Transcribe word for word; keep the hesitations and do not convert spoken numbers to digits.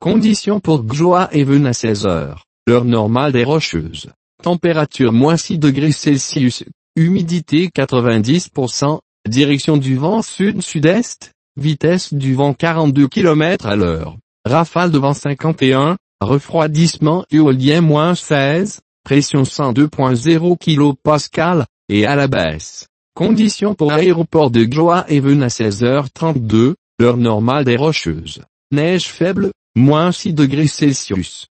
Conditions pour Gjøahavn à seize heures, l'heure normale des Rocheuses. Température moins six degrés Celsius, humidité quatre-vingt-dix pour cent, direction du vent sud-sud-est, vitesse du vent quarante-deux kilomètres à l'heure, rafale de vent cinquante et un, refroidissement éolien moins seize, pression cent deux virgule zéro kilopascal, et à la baisse. Conditions pour aéroport de Gjøahavn à seize heures trente-deux, l'heure normale des Rocheuses. Neige faible, moins six degrés Celsius.